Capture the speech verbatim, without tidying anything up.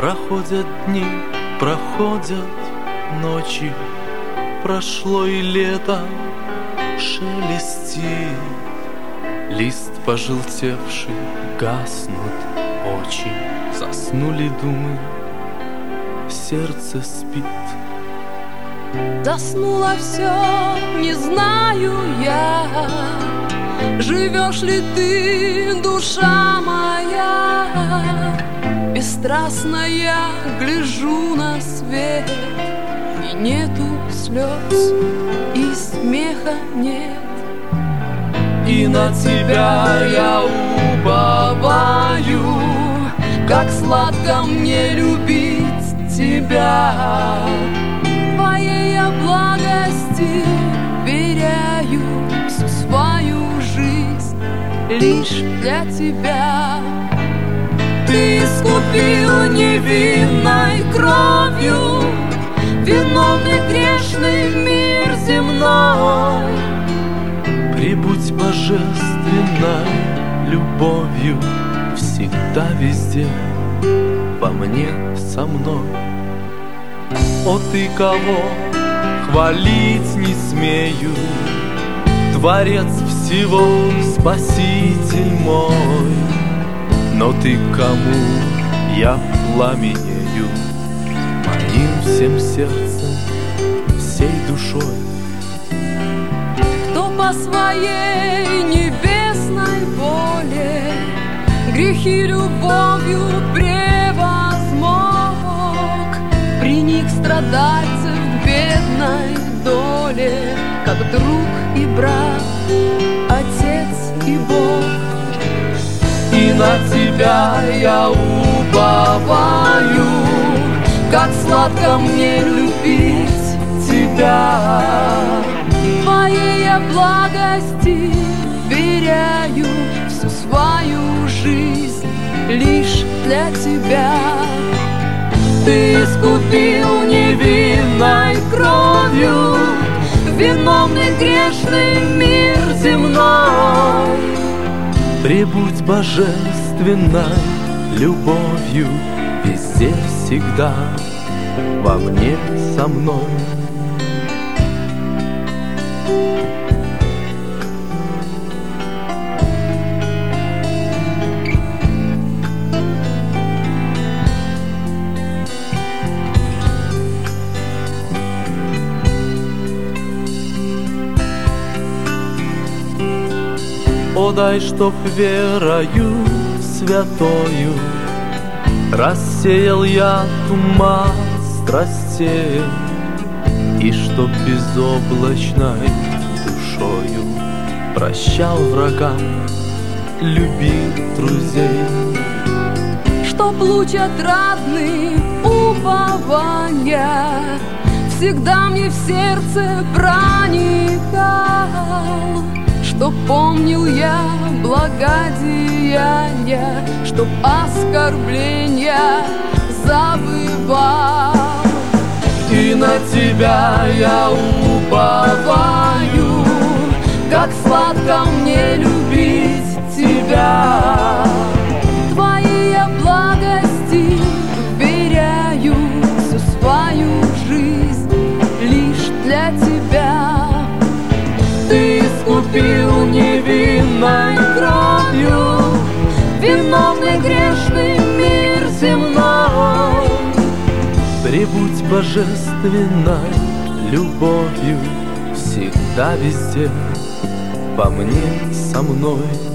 Проходят дни, проходят ночи, прошло и лето, шелестит. Лист пожелтевший, гаснут очи, заснули думы, сердце спит. Заснуло все, не знаю я, живешь ли ты, душа моя? Бесстрастно я гляжу на свет, и нету слез, и смеха нет. И на тебя я уповаю, как сладко мне любить тебя. Твоей я благости веряю всю свою жизнь лишь для тебя. Ты искупил невинной кровью виновный грешный мир земной. Прибудь божественной любовью всегда везде во мне со мной. О, ты, кого хвалить не смею, Творец всего, Спаситель мой. Но ты, кому я пламенею моим всем сердцем, всей душой. Кто по своей небесной воле грехи любовью превозмог, приник страдальцев к бедной доле, как друг и брат, Отец и Бог. И на тебя я уповаю, как сладко мне любить тебя. Твоей я благости веряю всю свою жизнь лишь для тебя. Ты искупил невинной кровью виновный грешный мир земной. Прибудь божественной любовью везде всегда во мне со мной. О, дай, чтоб верою святою рассеял я туман страстей, и чтоб безоблачной душою прощал врагам, любил друзей. Чтоб луч отрадный упования всегда мне в сердце проникал, чтоб помнил я благодеяния, чтоб оскорбления забывал. И на тебя я уповаю, как сладко мне любить тебя. Твоей я благости веряю всю свою жизнь лишь для тебя. Ты искупил невинной кровью виновный грешный мир земной. Прибудь божественной любовью всегда везде во мне со мной.